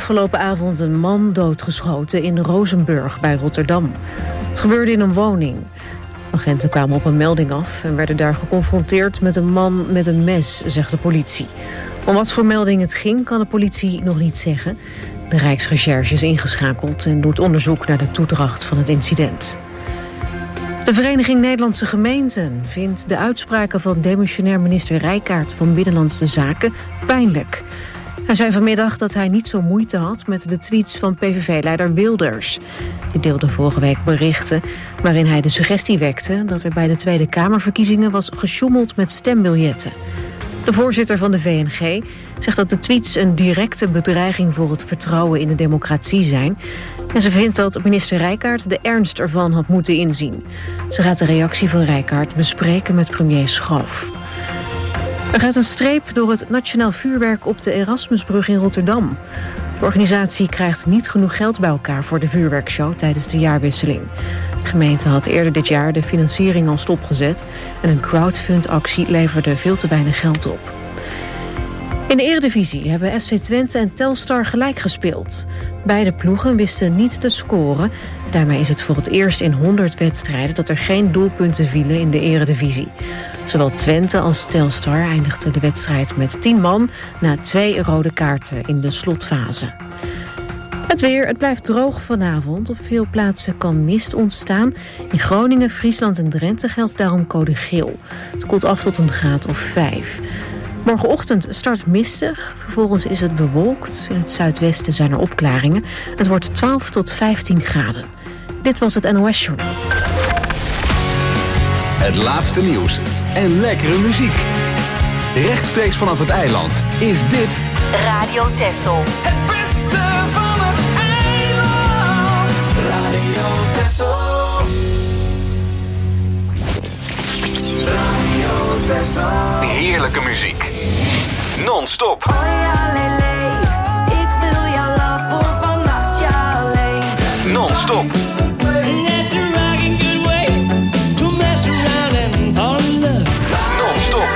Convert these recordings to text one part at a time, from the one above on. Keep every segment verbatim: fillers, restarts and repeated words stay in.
afgelopen avond een man doodgeschoten in Rozenburg bij Rotterdam. Het gebeurde in een woning. Agenten kwamen op een melding af en werden daar geconfronteerd met een man met een mes, zegt de politie. Om wat voor melding het ging, kan de politie nog niet zeggen. De Rijksrecherche is ingeschakeld en doet onderzoek naar de toedracht van het incident. De Vereniging Nederlandse Gemeenten vindt de uitspraken van demissionair minister Rijkaard van Binnenlandse Zaken pijnlijk. Hij zei vanmiddag dat hij niet zo moeite had met de tweets van P V V-leider Wilders. Die deelde vorige week berichten waarin hij de suggestie wekte dat er bij de Tweede Kamerverkiezingen was gesjoemeld met stembiljetten. De voorzitter van de V N G zegt dat de tweets een directe bedreiging voor het vertrouwen in de democratie zijn. En ze vindt dat minister Rijkaard de ernst ervan had moeten inzien. Ze gaat de reactie van Rijkaard bespreken met premier Schoof. Er gaat een streep door het nationaal vuurwerk op de Erasmusbrug in Rotterdam. De organisatie krijgt niet genoeg geld bij elkaar voor de vuurwerkshow tijdens de jaarwisseling. De gemeente had eerder dit jaar de financiering al stopgezet en een crowdfundactie leverde veel te weinig geld op. In de Eredivisie hebben F C Twente en Telstar gelijk gespeeld. Beide ploegen wisten niet te scoren. Daarmee is het voor het eerst in honderd wedstrijden dat er geen doelpunten vielen in de Eredivisie. Zowel Twente als Telstar eindigden de wedstrijd met tien man na twee rode kaarten in de slotfase. Het weer, het blijft droog vanavond. Op veel plaatsen kan mist ontstaan. In Groningen, Friesland en Drenthe geldt daarom code geel. Het koelt af tot een graad of vijf. Morgenochtend start mistig, vervolgens is het bewolkt. In het zuidwesten zijn er opklaringen. Het wordt twaalf tot vijftien graden. Dit was het N O S-journaal. Het laatste nieuws en lekkere muziek. Rechtstreeks vanaf het eiland is dit Radio Texel. Het beste van het eiland. Radio Texel. Radio Texel. heerlijke muziek. Non-stop. Oh ja, lele, ik wil jouw love voor vannacht, ja alleen. Non-stop. Non-stop.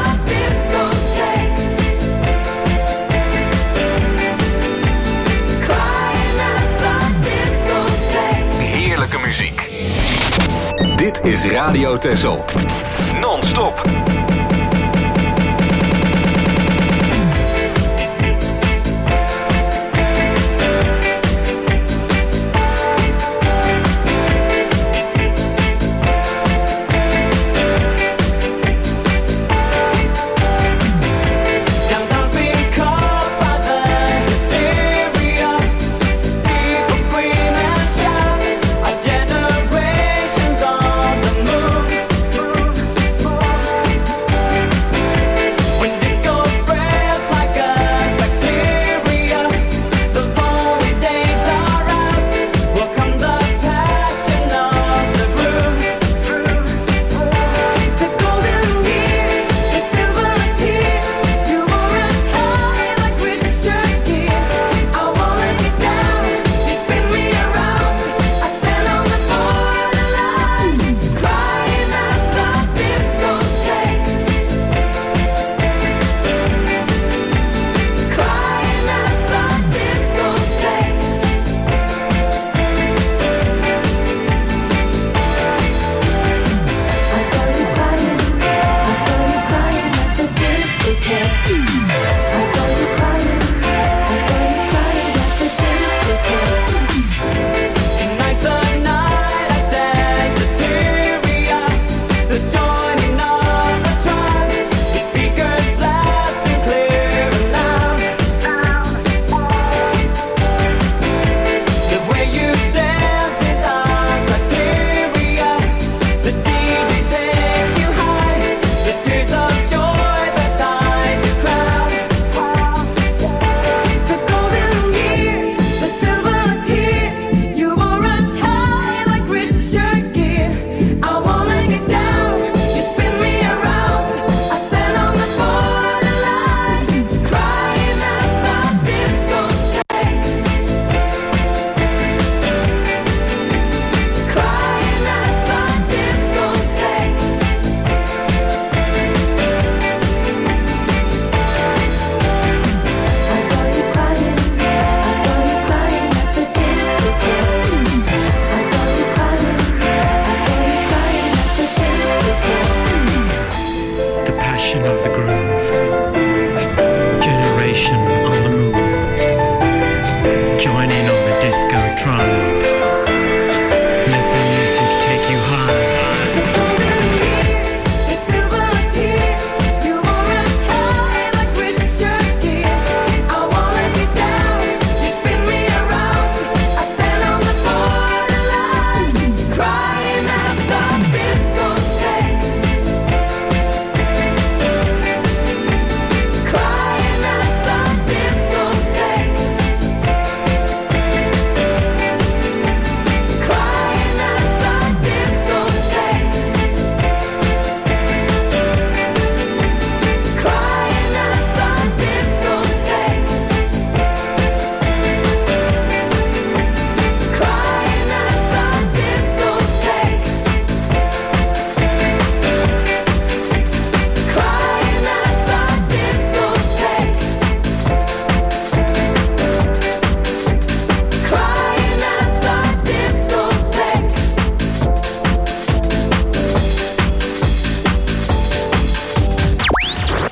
Heerlijke muziek. Dit is Radio Texel. Non-stop.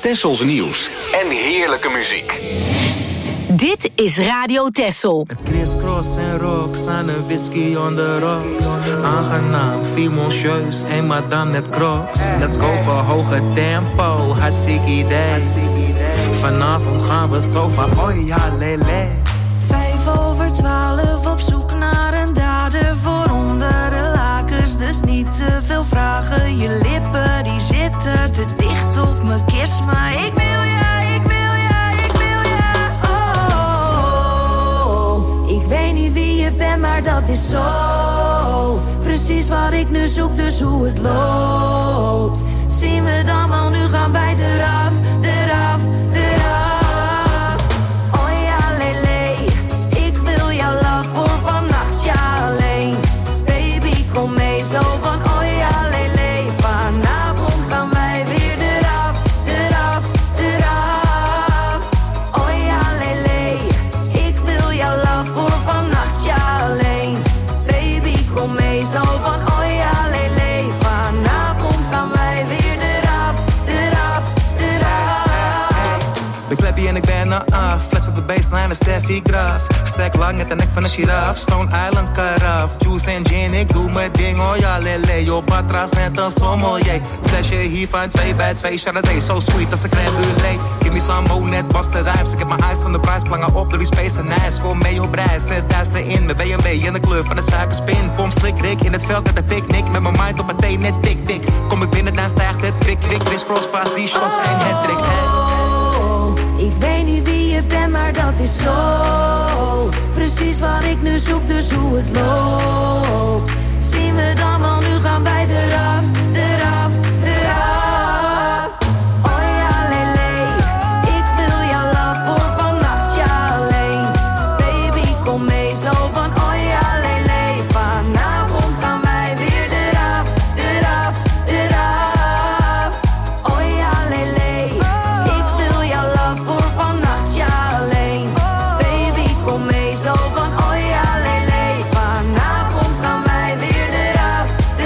Tessels nieuws en heerlijke muziek. Dit is Radio Tessel. Met crisscross en rocks aan een whisky on the rocks. Aangenaam, fimoncieus, en madame met crocs. Let's go voor hoge tempo, hartstikke idee. Vanavond gaan we zo van, oh ja, lele. Vijf over twaalf op zoek naar een dader voor onder de lakens. Dus niet te veel vragen, je lippen die zitten te dicht op mijn kist. Maar ik wil ja, ik wil ja, ik wil ja. Oh, ik weet niet wie je bent, maar dat is zo. Precies wat ik nu zoek, dus hoe het loopt. Zien we dan wel, nu gaan wij eraf, eraf, eraf. Zo van, oh ja, lele, vanavond gaan wij weer eraf, eraf, eraf. Oh ja, lele, ik wil jouw love voor vannacht, ja alleen. Baby, kom mee, zo van, oh ja, lele, vanavond gaan wij weer eraf, eraf, eraf. De kleppie en ik ben er af. Fles op de baseline, een Steffi Graf. Stek lang met de nek van een giraf. Stone Island karaf. Juice en gin, ik doe mijn ding, oh ja, lele. Yo, patras net een sommelier. Flesje hier van twee bij twee. Chardonnay, so sweet als een crème brûlée. Give me some more, net Boston Rhymes. Ik heb mijn eyes van de prijs, plangen op door die space en ijs. Kom mee op reis, zet duister in. Met B en B in de kleur van de suikerspin. Kom slik, Rick, in het veld met een picknick. Met mijn mind op mijn thee, net tik, tik. Kom ik binnen, dan stijgt het kwik, kwik. Chris Cross, pas, die shots zijn het trick, Ik weet niet wie je bent, maar dat is zo. Precies wat ik nu zoek, dus hoe het loopt. Zien we dan wel, nu gaan wij eraf, eraf, eraf. Oh ja, lele, ik wil jouw love voor vannacht, ja alleen. Baby, kom mee, zo van, oh ja, lele. Vanavond gaan wij weer eraf, eraf, eraf. Oh ja, lele, ik wil jouw love voor vannacht, ja alleen. Baby, kom mee, zo van, oh ja, lele. Vanavond gaan wij weer eraf,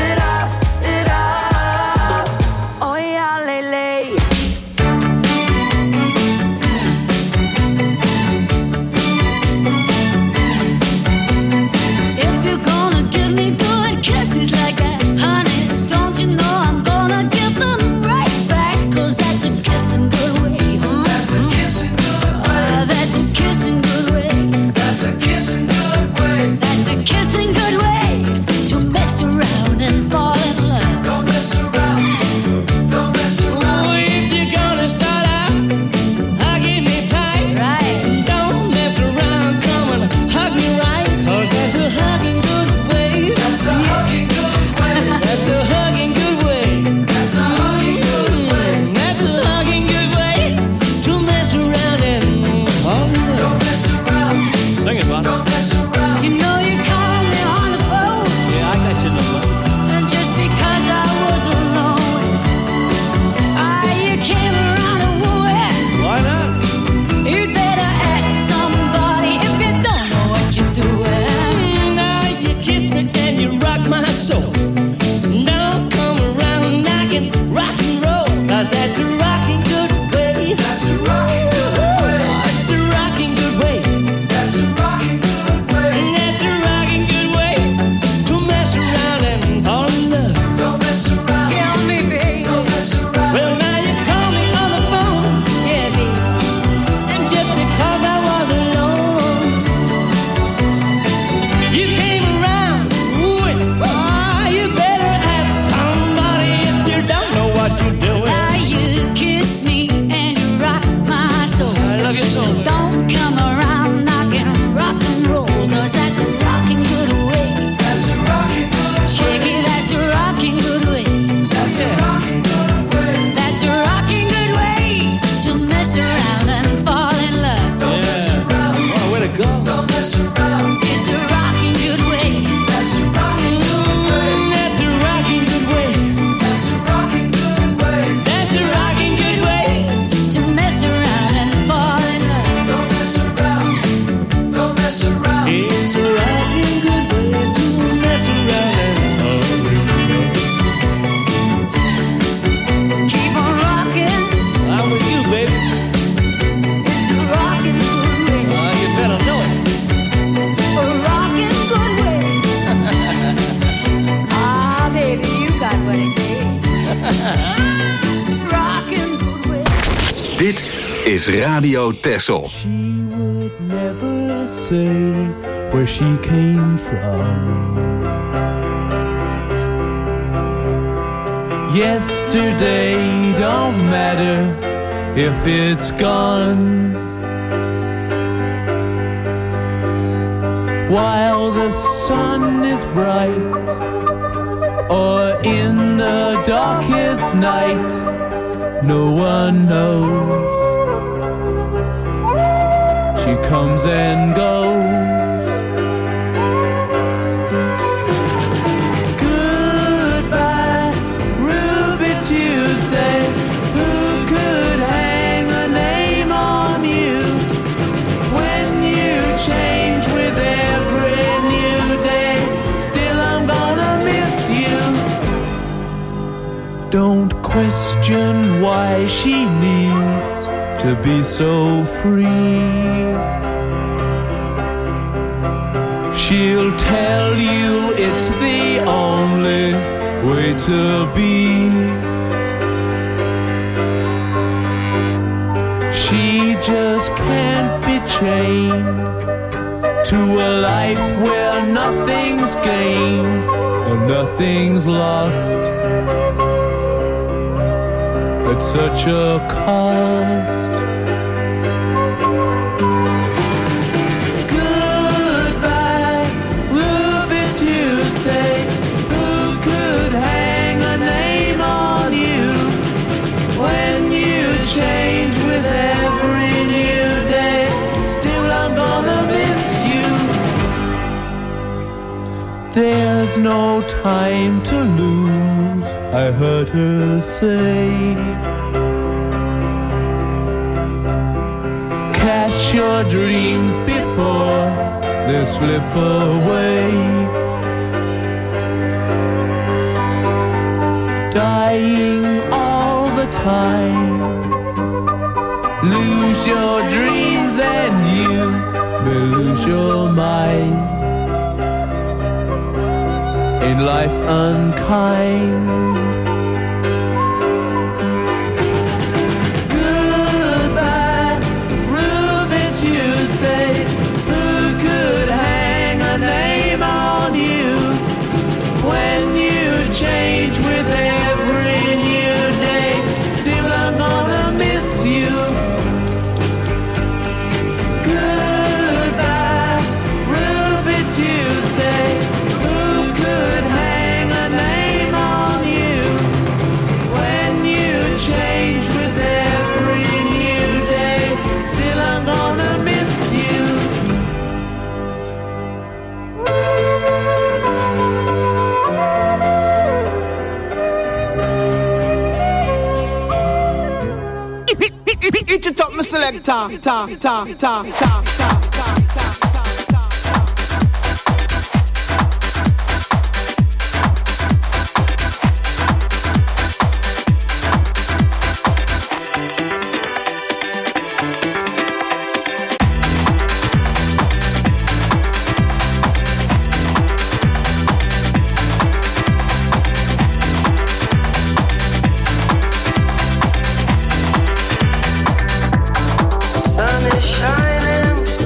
is Radio Texel. She would never say where she came from. Yesterday don't matter if it's gone. While the sun is bright, or in the darkest night, no one knows. She comes and goes. Goodbye, Ruby Tuesday. Who could hang a name on you when you change with every new day? Still I'm gonna miss you. Don't question why she needs to be so free. She'll tell you it's the only way to be. She just can't be chained to a life where nothing's gained and nothing's lost at such a cost. Goodbye, Ruby Tuesday. Who could hang a name on you when you change with every new day? Still I'm gonna miss you. There's no time to lose, I heard her say. Catch your dreams before they slip away. Dying all the time. Lose your dreams and you may lose your mind. Ain't life unkind? Change with every new day. Still I'm gonna miss you. Goodbye, Ruby Tuesday. Who could hang a name on you when you change with every new day? Still I'm gonna miss you. Eat it up, my selector. Ta, ta, ta, ta, ta, ta. Sun is shining.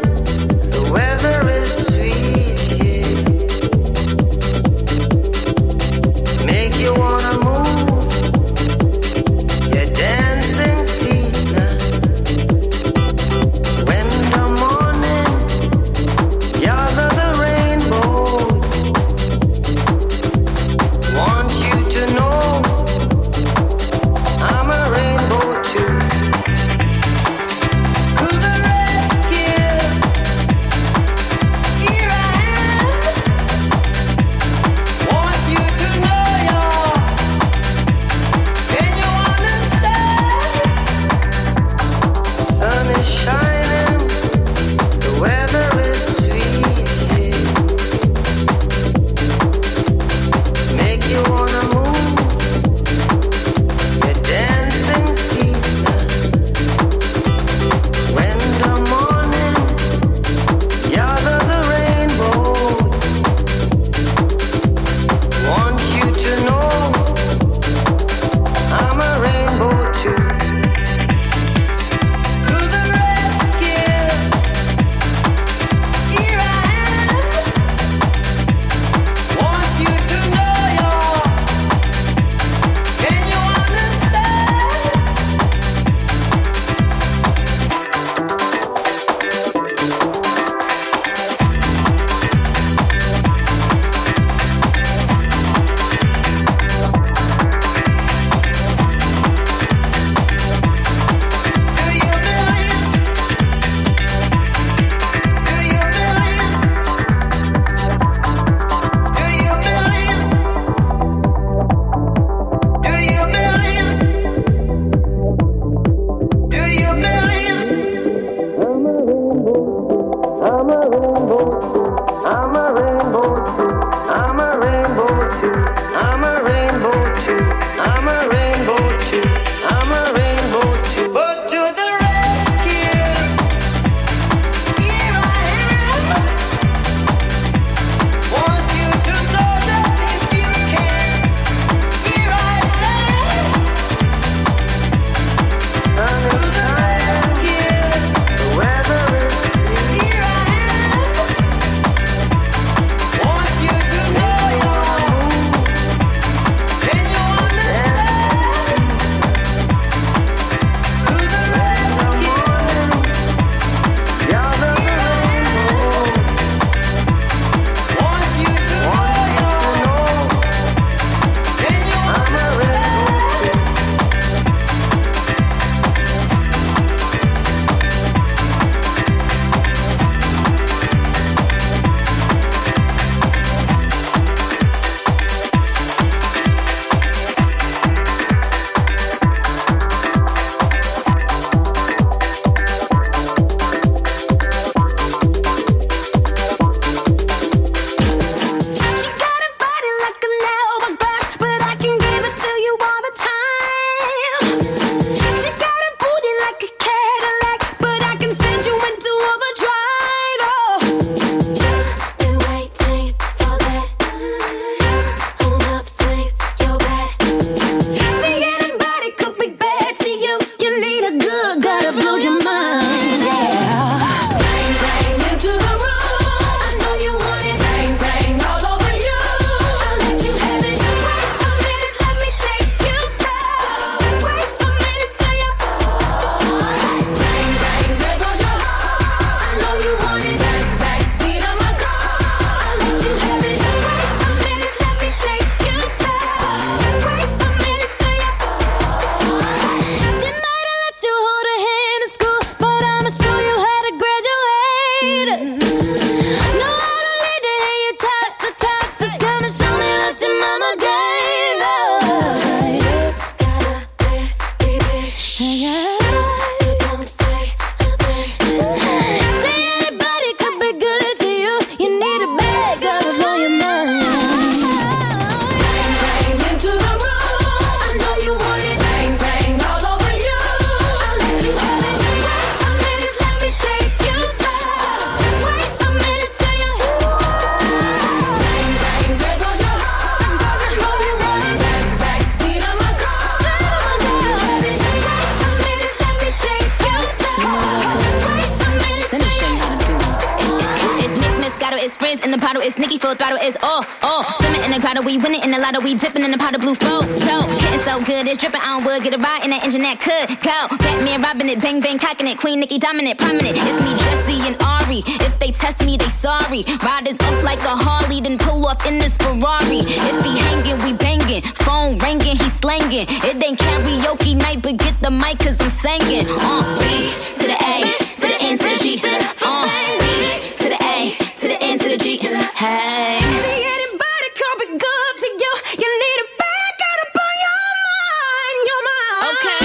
in the bottle, it's Nicki full throttle, it's all, all. Swimming in the grotto, we winning in the lotto, we dipping in the pot of blue flow. So, getting so good, it's dripping on wood, get a ride in that engine that could go. Batman robbing it, bang bang cocking it, Queen Nicki dominant, prominent. It's me, Jessie and Ari. If they test me, they sorry. Riders up like a Harley, then pull off in this Ferrari. If he hanging, we banging. Phone ringing, he slanging. It ain't karaoke night, but get the mic, cause I'm singing. Uh, B to the A, to the N, to the G, to the uh, B to the A, to the N, to the G, to the hey. See anybody come be good to you? You need a back out up on your mind, your mind. Okay.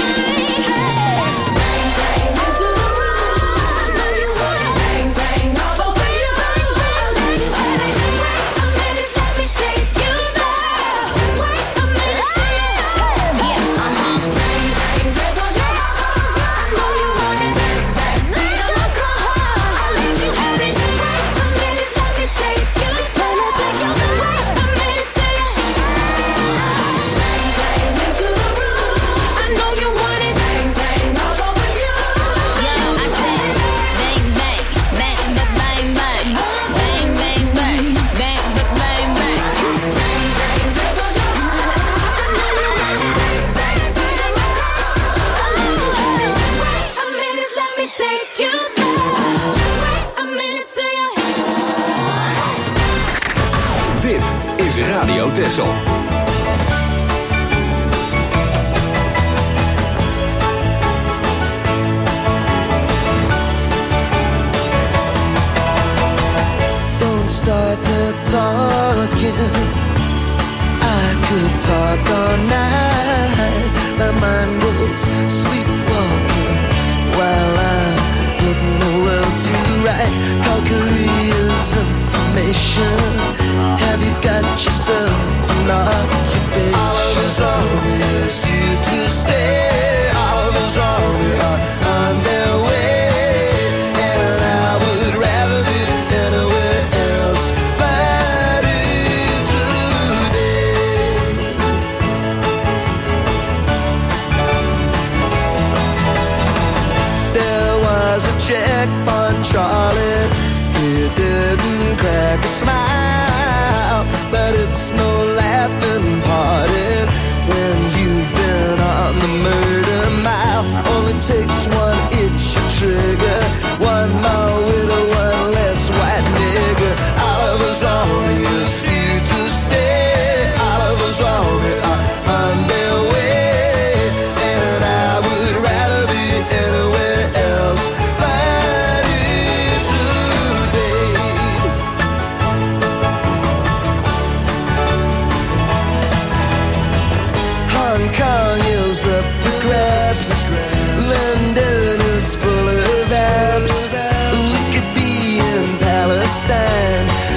Radio Tessel. Don't start the talking. I could talk all night. My mind goes sleepwalking while I'm putting the world to right. Call Korea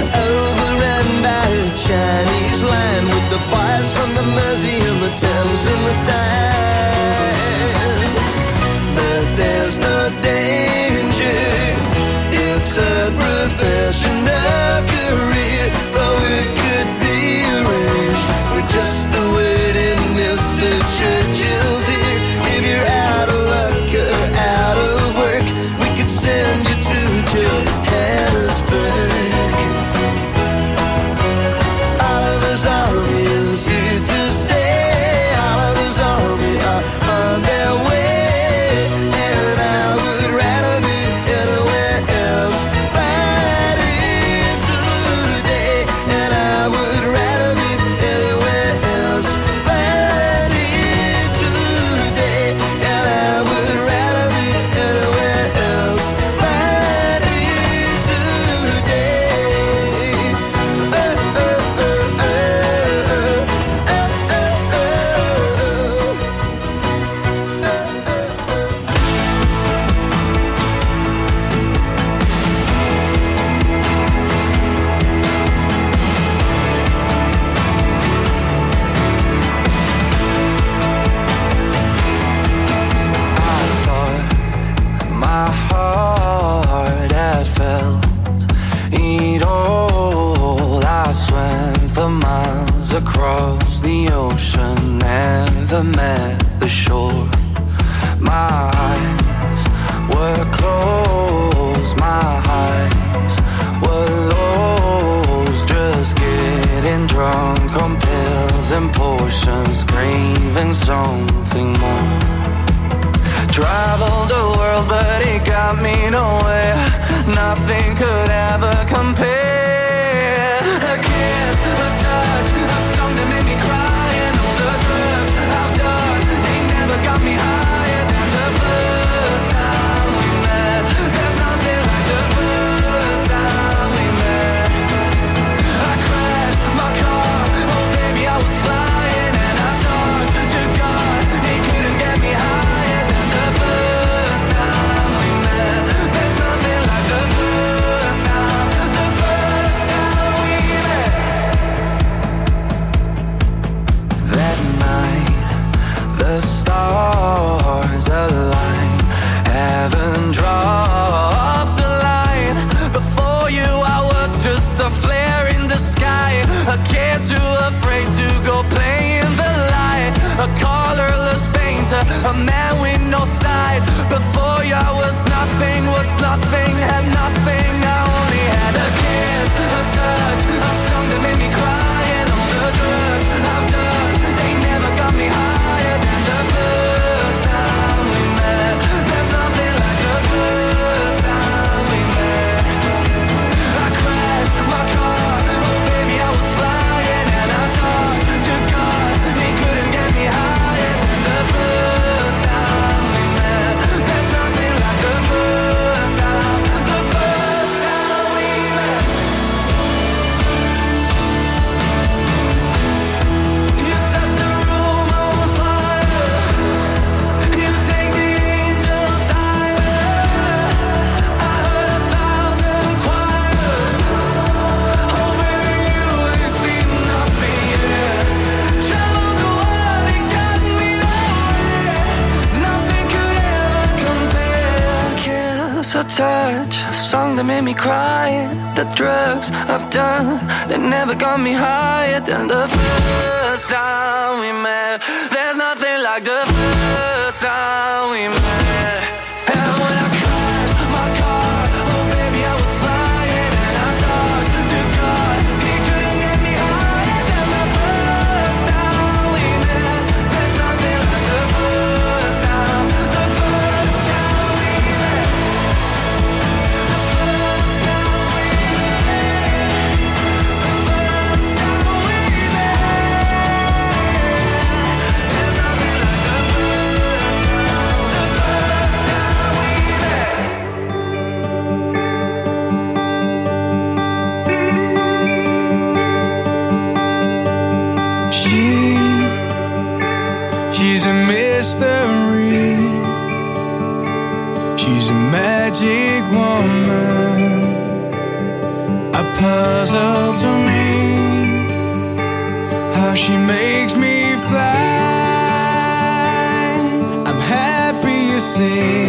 overrun by a Chinese line with the boys from the Mersey and the Thames and the Tyne. But there's no danger, it's a professional career. Oh, it could be arranged with just the word in Mister Churchill's ear. If you're out of luck or out of work, we could send you to Johannesburg. Oliver's Army is here to stay. Oliver's Army are on their way, and I would rather be anywhere else fighting today. And I would rather be anywhere else fighting today. And I would rather be anywhere else fighting today. Oh, oh, oh, oh, oh, I thought my heart had felt it all. I swam for miles across the ocean, never met the shore. My eyes were closed, my eyes were lost, just getting drunk on pills and potions, craving something more. Traveled the world, but it got me nowhere. Nothing could ever compare. A kiss, a touch, a song that made me cry, and all the drugs I've done, they never got me higher than the first time we met. There's nothing like the first time we met. I crashed my car, oh baby I was flying, and I talked to God, he couldn't get me higher than the first time we met. There's nothing like the first time, the first time we met. That night, the stars aligned, heaven dropped a line. Before you I was just a flare in the sky, a kid too afraid to go play in the light, a colorless painter, a man with no side. Before you I was nothing, was nothing, had nothing. I only had a kiss, a touch, a song that made me cry, and all the drugs I've done, they never got me higher than the first time we met. There's nothing like the first time we met. I crashed my car, oh baby I was flying, and I talked to God, he couldn't get me higher than the first time we met. There's nothing like the first time, the first time we met. You set the room on fire, you take the angels higher. I heard a thousand choirs, oh baby you ain't seen nothing yet. Traveled the world and got me nowhere, nothing could ever compare. Kiss, a touch, a song that made me cry, the drugs I've done, they never got me higher than the first time we met. There's nothing like the first time we met. And when I crashed my car, oh baby I was flying, and I talked to God, he couldn't get me higher than the first time we met. There's nothing like the first time, the first time we met. The first time we met. The first time we met. There's nothing like the first time, the first time. puzzle to me, how she makes me fly. I'm happy you see.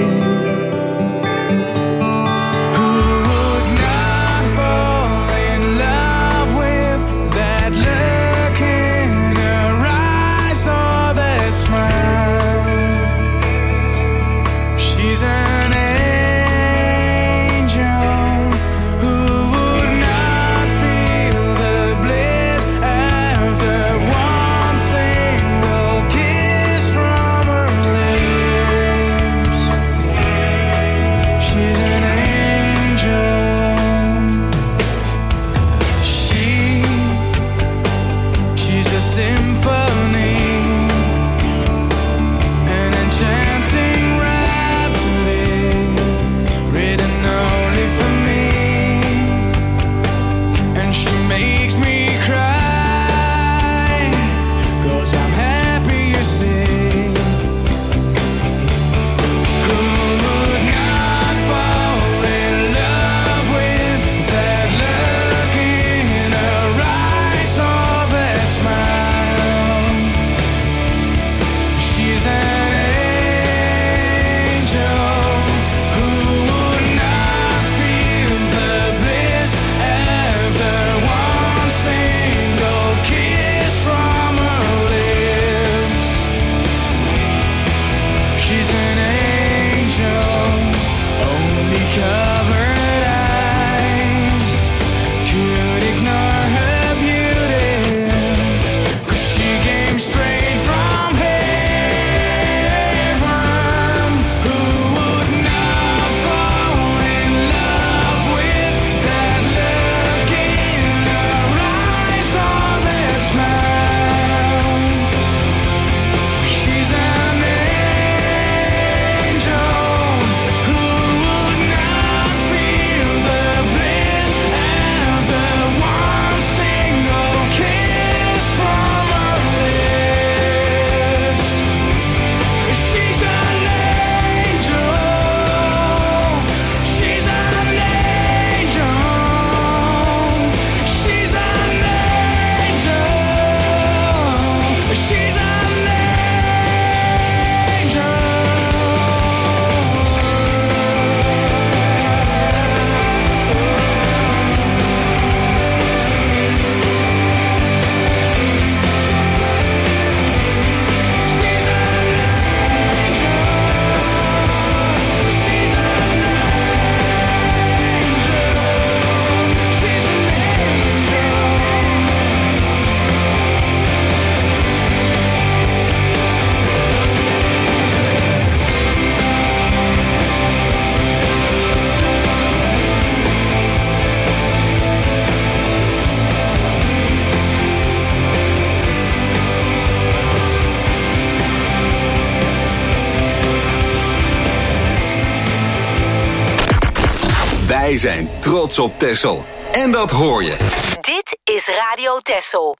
Wij zijn trots op Texel. En dat hoor je. Dit is Radio Texel.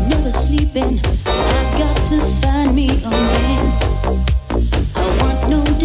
I've got to find me a man. I want no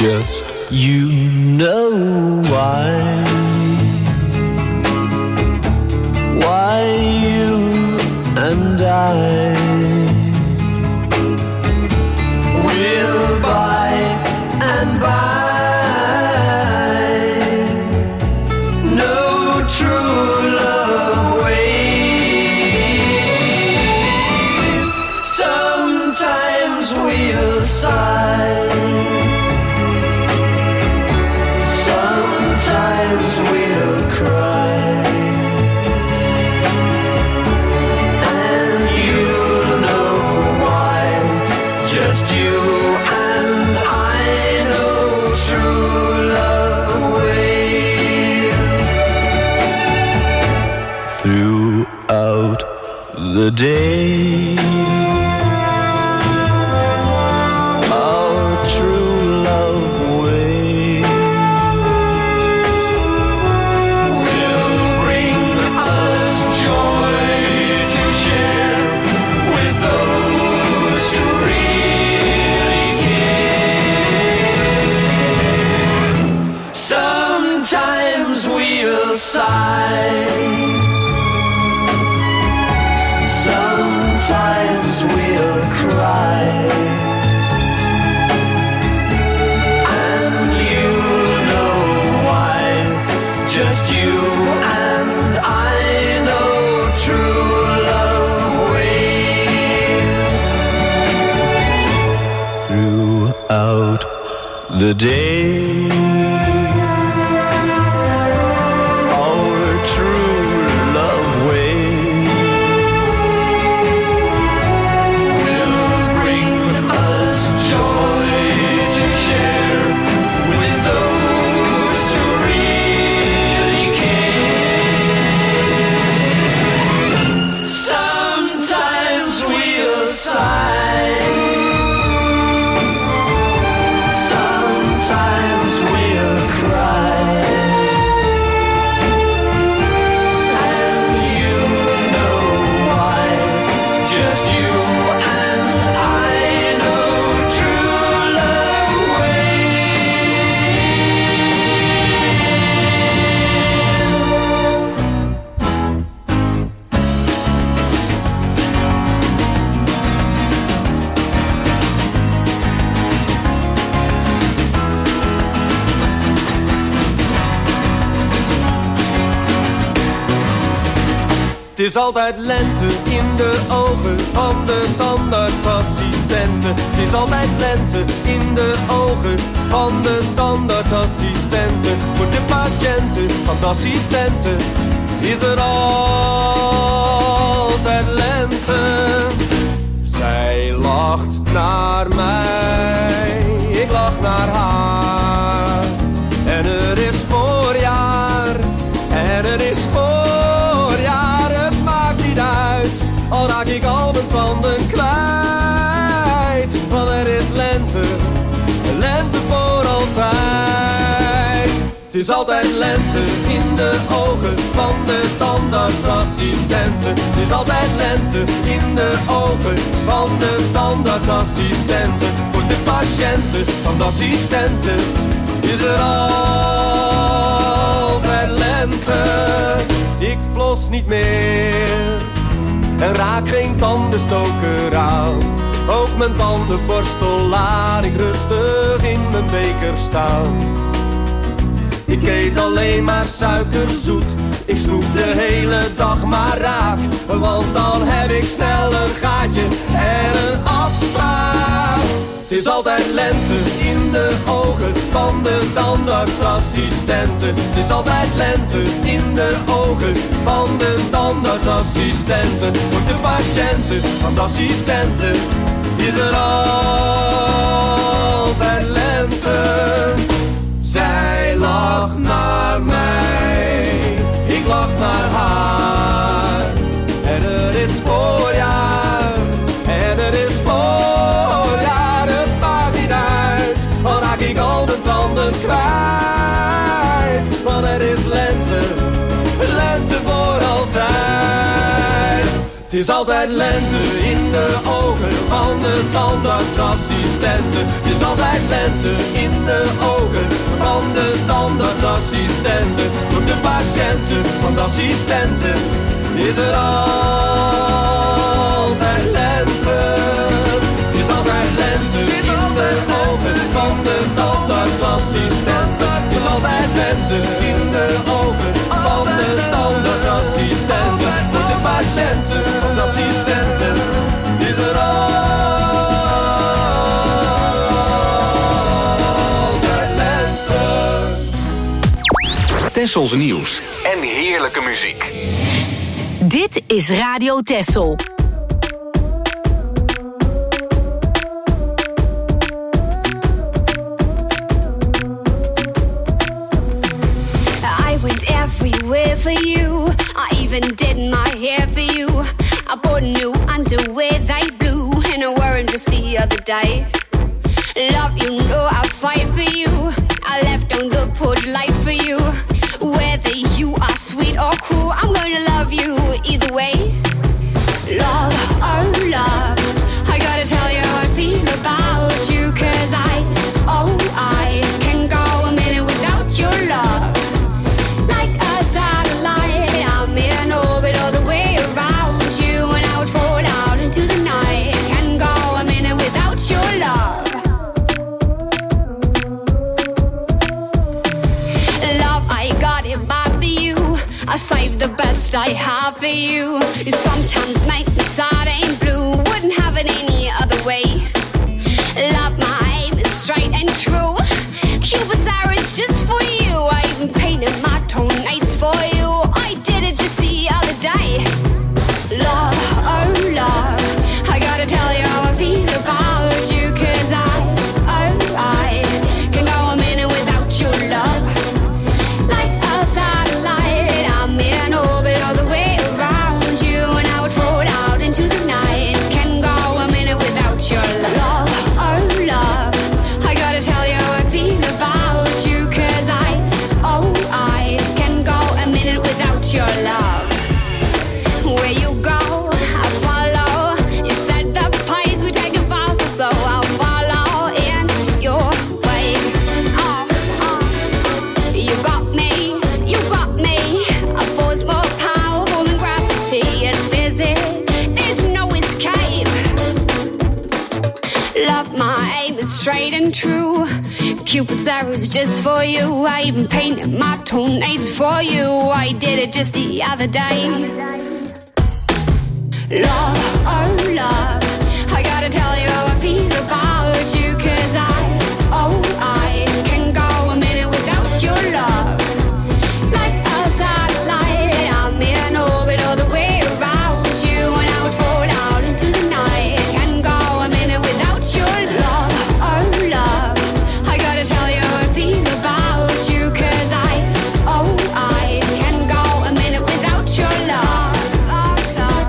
just you know why. Why you and I will by and by no true love ways. Sometimes we'll sigh, sometimes we'll cry, and you'll know why. Just you and I know true love ways. Throughout the day, our true love way will bring us joy to share with those who really care. Sometimes we'll sigh, sometimes we'll cry, and you'll know why. Just you and I know true love ways. Throughout the day, our true love way will bring us joy to share with those who really care. Sometimes we'll sigh, sometimes we'll cry, and you know why. Just you and I know true love Het is altijd lente in de ogen van de tandartsassistenten. Het is altijd lente in de ogen van de tandartsassistenten. Voor de patiënten van de assistenten is er altijd lente. Zij lacht naar mij, ik lach naar haar. En er is voorjaar, en er is voorjaar. Het maakt niet uit, al raak ik al mijn tanden kwijt. Want er is lente, lente voor altijd. Het is altijd lente in de ogen van de tandartsassistenten. Het is altijd lente in de ogen van de tandartsassistenten. Voor de patiënten van de assistenten is er altijd lente. Ik flos niet meer en raak geen tandenstoker aan. Ook mijn tandenborstel laat ik rustig in mijn beker staan. Ik eet alleen maar suikerzoet, ik snoep de hele dag maar raak. Want dan heb ik snel een gaatje en een afspraak. Het is altijd lente in de ogen van de tandartsassistenten. Het is altijd lente in de ogen van de tandartsassistenten. Voor de patiënten van de assistenten is er altijd lente. Zij lacht naar mij, ik lach naar haar. En er is voorjaar, en er is voorjaar. Het maakt niet uit, al raak ik al mijn tanden kwijt. Want er is lente, lente voor altijd. Het is altijd lente in de ogen van de tandartsassistenten. Het is altijd lente in de de ogen van de tandartsassistenten. Voor de patiënten van de assistenten is er altijd lente. Het is altijd lente in de ogen van de tandartsassistenten. Het is altijd lente in de ogen van de tandartsassistenten. Voor de patiënten van de assistenten is er altijd lente. Tessels nieuws en heerlijke muziek. Dit is Radio Tessel. I went everywhere for you. I even did my hair for you. I bought new underwear, they blue, and I wore them just the other day. Love, you know I fight for you. I left on the porch light for you. Whether you are sweet or cool, I'm gonna love you either way. Love, oh love, I gotta tell you how I feel about you. Cause I, oh I, can go a minute without your love. Like a satellite, I'm in orbit all the way around you. And I would fall out into the night. Can go a minute without your love. Love, I got it bad for you. I saved the best I have for you. You sometimes make me sad and blue. Wouldn't have it any other way. Love, my aim is straight and true. Cupid's arrow is just for you. I even painted my toenails for you. I did it just the other day. Love, oh love, I gotta tell you how I feel about you. Cause I, oh I, can go a minute without your love. Like a satellite, I'm in orbit all the way around you. And I would fall out into the night. Can go a minute without your love. Oh love, I gotta tell you how I feel about you. Cause I, oh I, can go a minute without your love. Where you go, I follow. You said the place we take a vows, so I'll follow in your way. Oh, oh. You got me, you got me. A force more powerful than gravity. It's physics, there's no escape. Love, my aim is straight and true. Cupid's arrow's just for you. I even painted my toenails for you. I did it just the other day. Love, oh love, I gotta tell you how I feel about you. Cause I, oh I, can go a minute without your love. Like a satellite, I'm in orbit all the way around you. And I would fall out into the night. Can go a minute without your love. Oh love, I gotta tell you how I feel about you. Cause I, oh I, can go a minute without your love. Love, love.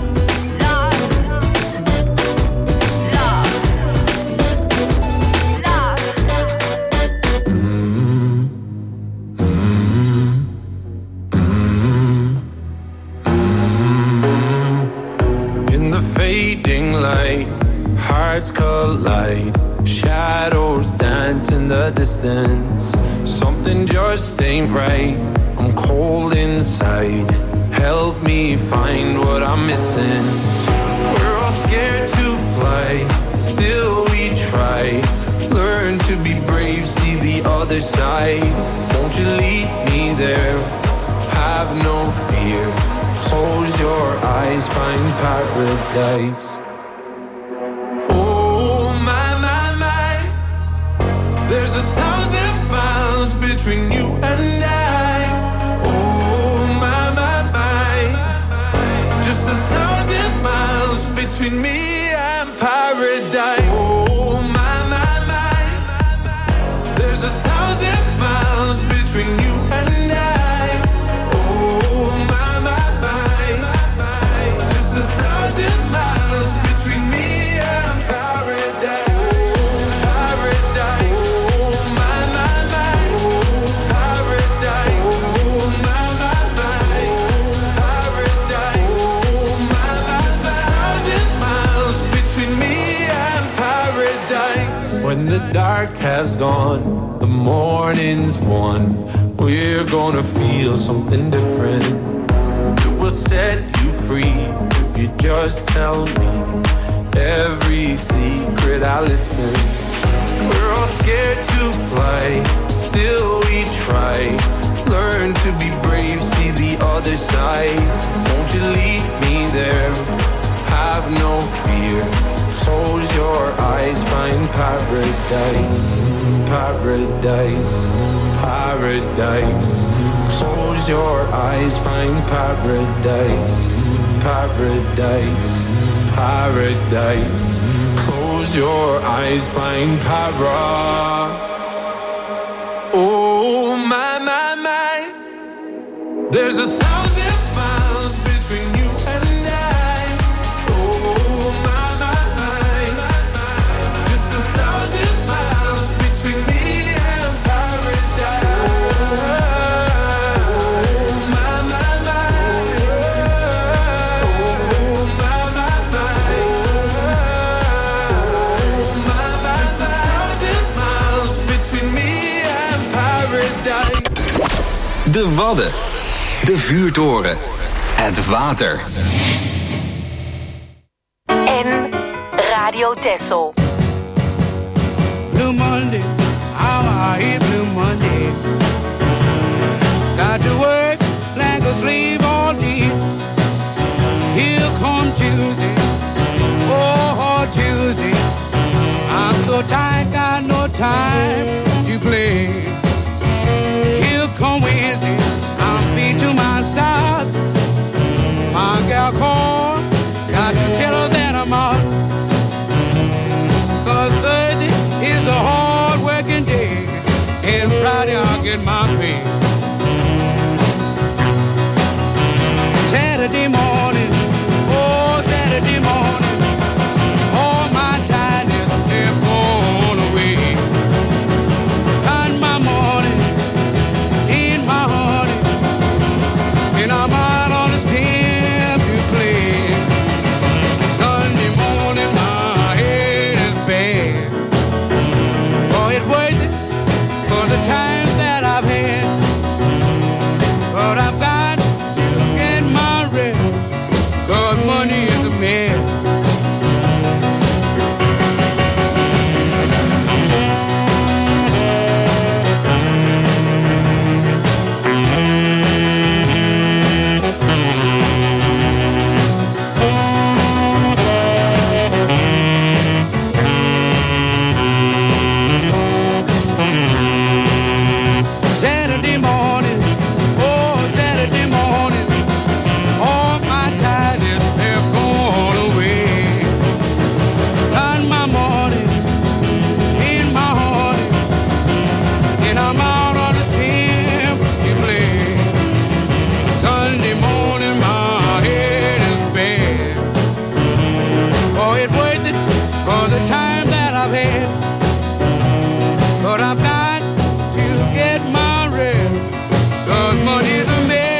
In the fading light, hearts collide. Shadows dance in the distance. Something just ain't right. I'm cold inside. Help me find what I'm missing. We're all scared to fly, still we try. Learn to be brave, see the other side. Won't you lead me there? Have no fear. Close your eyes, find paradise. Oh my, my, my. There's a thousand miles between you and I. Oh my, my, my. Just a thousand miles between me and paradise. Oh my, my, my. There's a thousand miles between you and I. Oh my, my, my. Just a thousand miles between me and paradise. Oh, paradise. Oh my, my, my. Oh, paradise. has gone, the morning's won. We're gonna feel something different. It will set you free if you just tell me every secret I listen. We're all scared to fly, still we try. Learn to be brave, see the other side. Won't you lead me there? Have no fear. Close your eyes, find paradise, paradise, paradise. Close your eyes, find paradise, paradise, paradise. Close your eyes, find para. Oh my, my, my. There's a thousand miles between you and I. Oh my, my, my. Just a thousand miles between me and paradise. Oh my, my, my. Oh my, my, my. Oh my, my, my. Thousand miles between me and paradise. De Wadden. De vuurtoren. Het water. En Radio Texel. Blue Monday, how I hate Blue Monday. Got to work like a slave all day. Here come Tuesday, oh Tuesday. I'm so tired, got no time to play. Here come Wednesday, I'm feet to my side. My gal called, got to tell her that I'm out. Cause Thursday is a hard working day, and Friday I'll get my pay. Saturday morning, oh Saturday morning, all my tiredness they're gone away. And my morning, in my honey, and I'm out on the step to play. Sunday morning, my head is bad. Oh, it's worth it for the time that I've had. But I've got to get my rest, cause money is a man. Saturday morning, oh Saturday morning, all my tiredness they're gone away. And my morning, in my heart, and I'm out on the step to play. Sunday morning, my head is bad. Oh, it's worth it for the time that I've had. But I've got to get my rest, cause money's a man.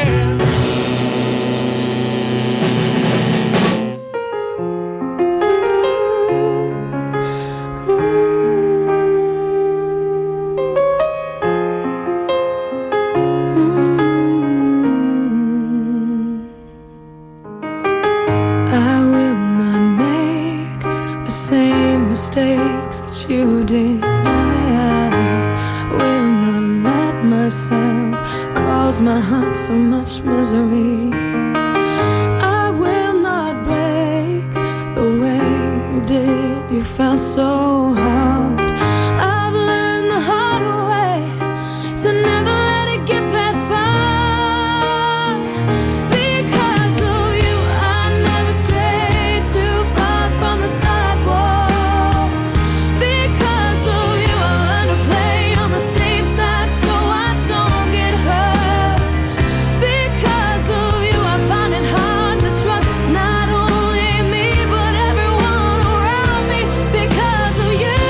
I will not make the same mistakes that you did. I will not let myself cause my heart so much misery. I will not break the way you did. You felt so hard. I've learned the hard way to never let it get that far. Because of you, I never strayed too far from the sidewalk. Because of you, I learned to play on the safe side so I don't get hurt. Because of you, I find it hard to trust not only me but everyone around me. Because of you,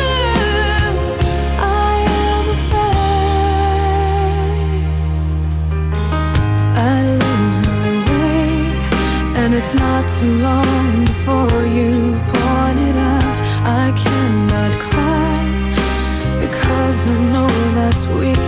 I am afraid I lose my way, and it's not too long before you point it out. I cannot cry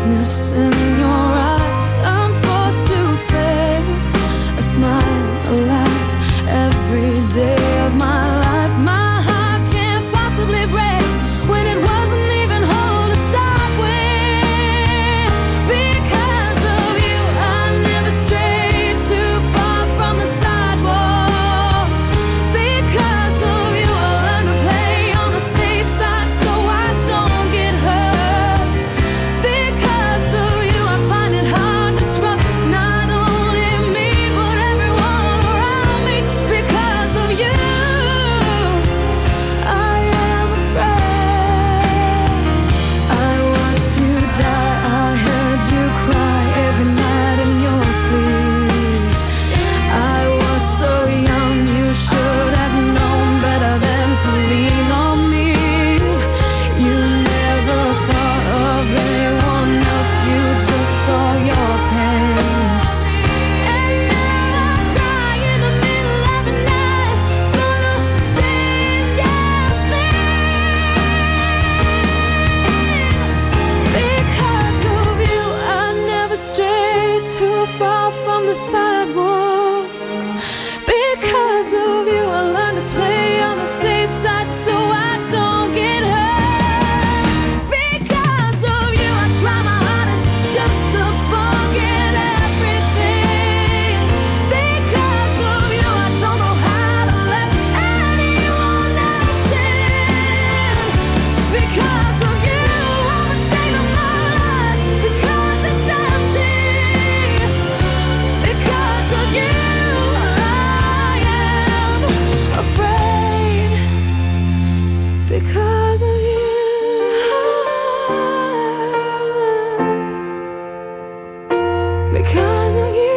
darkness in your eyes. I'm forced to fake a smile, a laugh every day of my life. My heart can't possibly break when it wasn't even whole to start with. Because of you, I never strayed too far from the sidewalk. Because of you, I learned to play on the safe side so I don't get hurt. Because of you, I find it hard to trust not only me but everyone around me. Because of you, I am afraid. I watched you die, I heard you cry every night in your sleep. I was so young, you should have known better than to lean on me. You never thought of anyone else, you just saw your pain. And now I cry in the middle of the night for the same damn thing. Because of you, I never strayed too far from the sidewalk. Because of you, I learned to play on the safe side so I don't get hurt. Because of you, I try my hardest just to forget everything. Because of you, I don't know how to let anyone else in. Because of you, I'm ashamed of my life because it's empty. Because of you, I am afraid. Because of you. Because of you.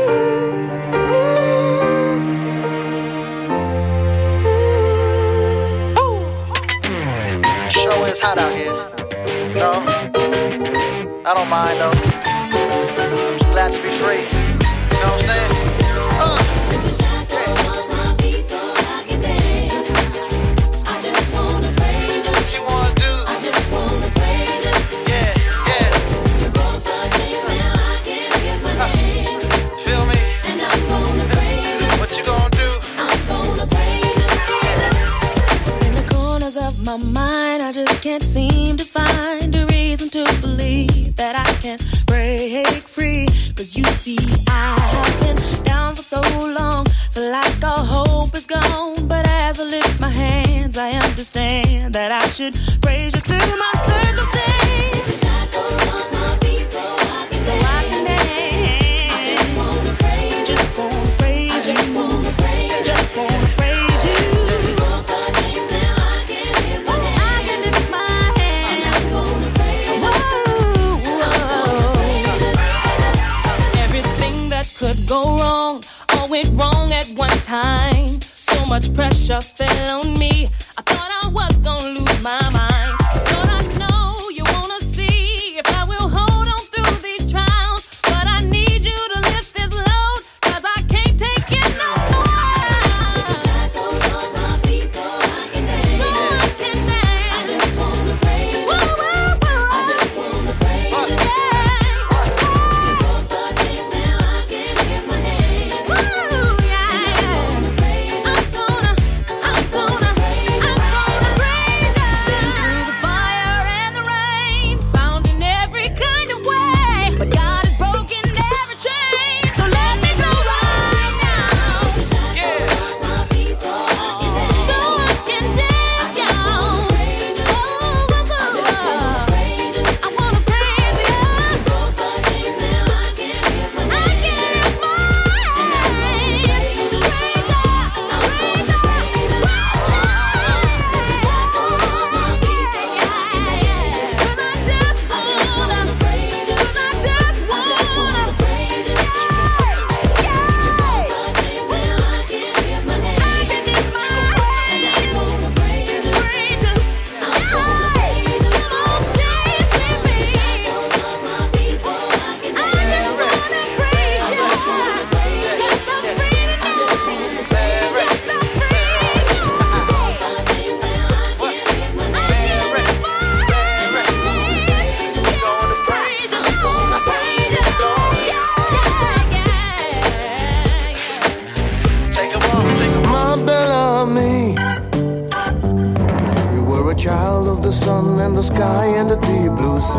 Sure is hot out here. No, I don't mind though. Just glad to be free. You know what I'm saying? Uh. What you wanna do? Yeah, yeah. Uh. Feel me? What you gonna do? In the corners of my mind, I just can't seem to find a reason to believe that I can break free. Cause you see, I have been down for so long, feel like all hope is gone. But as I lift my hands, I understand that I should praise you through my circumstance. So I can dance. Just wanna praise you. Just wanna praise you. Just wanna praise you. I can lift my hands. Whoa. Everything that could go wrong, all went wrong at one time. So much pressure fell on me. I thought I was gonna lose my mind. Thought I know you wanna see if I will hold on through these trials. But I need you to lift this load, cause I can't take it no more. Take the shackles off my feet so I can dance. So I can dance. I just wanna praise you. Whoa, whoa, whoa. I just wanna praise you. Yeah. You broke the chains, now I can lift my hands. Woo, yeah. I'm gonna, I'm gonna, I'm gonna praise you.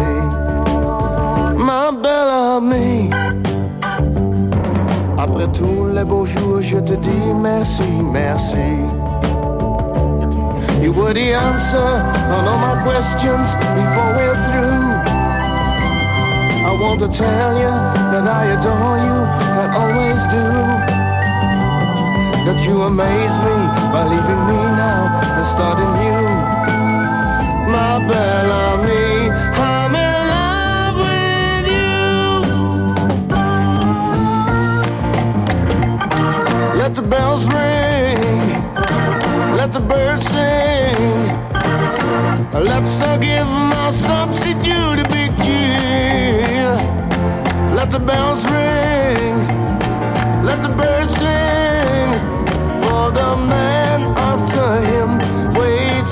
ma belle amie. Après tous les beaux jours, je te dis merci, merci. You were the answer on all my questions before we're through. I want to tell you that I adore you and always do. That you amaze me by leaving me now and starting new. My belle amie, I'm in love with you. Let the bells ring, let the birds sing. Let's all give my substitute a big cheer. Let the bells ring, let the birds sing. For the man after him waits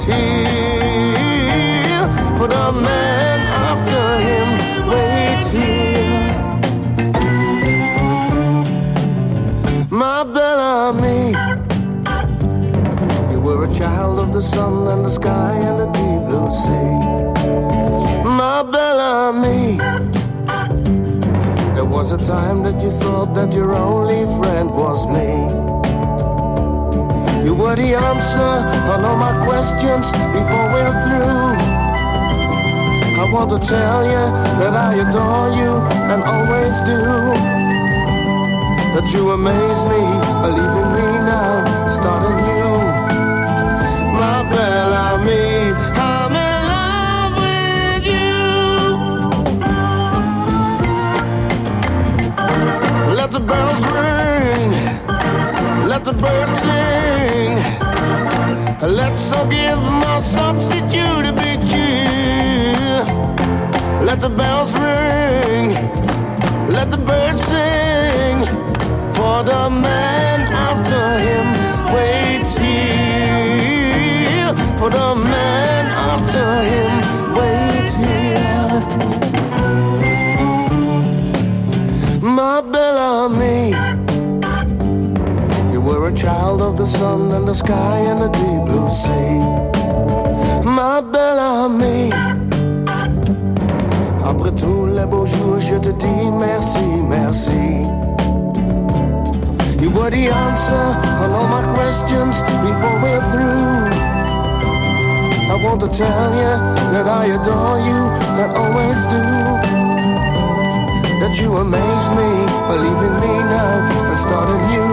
here. For the man after him waits here. My belle amie, you were a child of the sun and the sky and the deep blue sea. My belle amie, there was a time that you thought that your only friend was me. You were the answer on all my questions before we're through. I want to tell you that I adore you and always do. That you amaze me, believing me now, starting new. My belle amie, I'm in love with you. Let the bells ring, let the birds sing. Let's all give my substitute a big cheer. Let the bells ring, let the birds sing. For the man after him waits here. For the man after him waits here. My belle amie, you were a child of the sun and the sky and the deep blue sea. Ma belle amie, après tous les beaux jours, je te dis merci, merci. You were the answer on all my questions before we're through. I want to tell you that I adore you and always do. That you amaze me, believing me now and starting new.